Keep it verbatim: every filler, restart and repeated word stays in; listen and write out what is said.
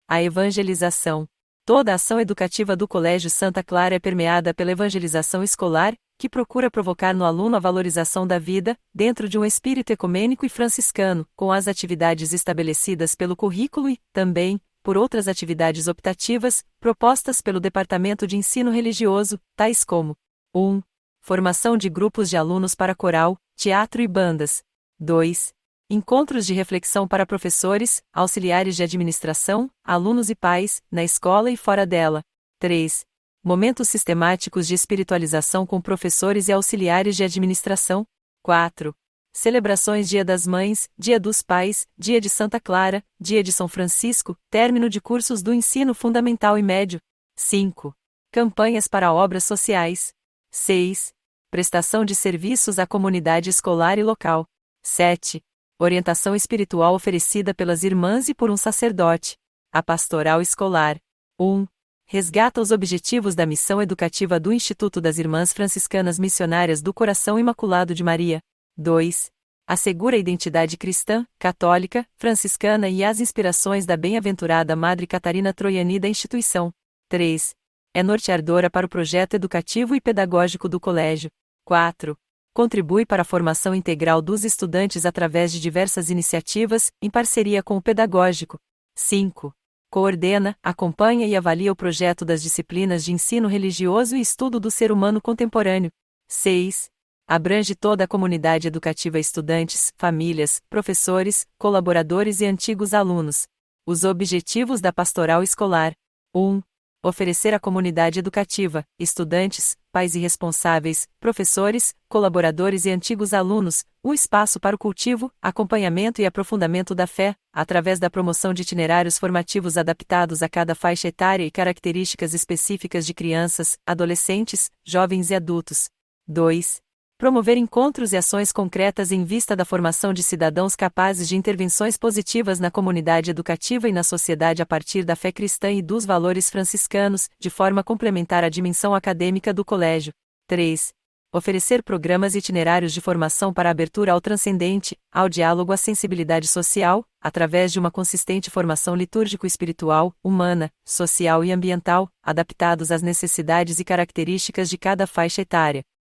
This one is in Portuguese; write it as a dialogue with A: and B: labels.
A: A evangelização. Toda a ação educativa do Colégio Santa Clara é permeada pela evangelização escolar, que procura provocar no aluno a valorização da vida, dentro de um espírito ecumênico e franciscano, com as atividades estabelecidas pelo currículo e, também, por outras atividades optativas, propostas pelo Departamento de Ensino Religioso, tais como um Formação de grupos de alunos para coral, teatro e bandas. dois Encontros de reflexão para professores, auxiliares de administração, alunos e pais, na escola e fora dela. três Momentos sistemáticos de espiritualização com professores e auxiliares de administração. quatro Celebrações Dia das Mães, Dia dos Pais, Dia de Santa Clara, Dia de São Francisco, término de cursos do ensino fundamental e médio. cinco Campanhas para obras sociais. seis Prestação de serviços à comunidade escolar e local. sete Orientação espiritual oferecida pelas irmãs e por um sacerdote. A pastoral escolar. um Resgata os objetivos da missão educativa do Instituto das Irmãs Franciscanas Missionárias do Coração Imaculado de Maria. dois Assegura a identidade cristã, católica, franciscana e as inspirações da bem-aventurada Madre Catarina Troiani da instituição. três É norteadora para o projeto educativo e pedagógico do colégio. quatro Contribui para a formação integral dos estudantes através de diversas iniciativas, em parceria com o pedagógico. cinco Coordena, acompanha e avalia o projeto das disciplinas de ensino religioso e estudo do ser humano contemporâneo. seis Abrange toda a comunidade educativa: estudantes, famílias, professores, colaboradores e antigos alunos. Os objetivos da pastoral escolar. um Oferecer à comunidade educativa, estudantes, pais e responsáveis, professores, colaboradores e antigos alunos, um espaço para o cultivo, acompanhamento e aprofundamento da fé, através da promoção de itinerários formativos adaptados a cada faixa etária e características específicas de crianças, adolescentes, jovens e adultos. dois Promover encontros e ações concretas em vista da formação de cidadãos capazes de intervenções positivas na comunidade educativa e na sociedade a partir da fé cristã e dos valores franciscanos, de forma complementar à dimensão acadêmica do colégio. três Oferecer programas e itinerários de formação para a abertura ao transcendente, ao diálogo, à sensibilidade social, através de uma consistente formação litúrgico-espiritual, humana, social e ambiental, adaptados às necessidades e características de cada faixa etária.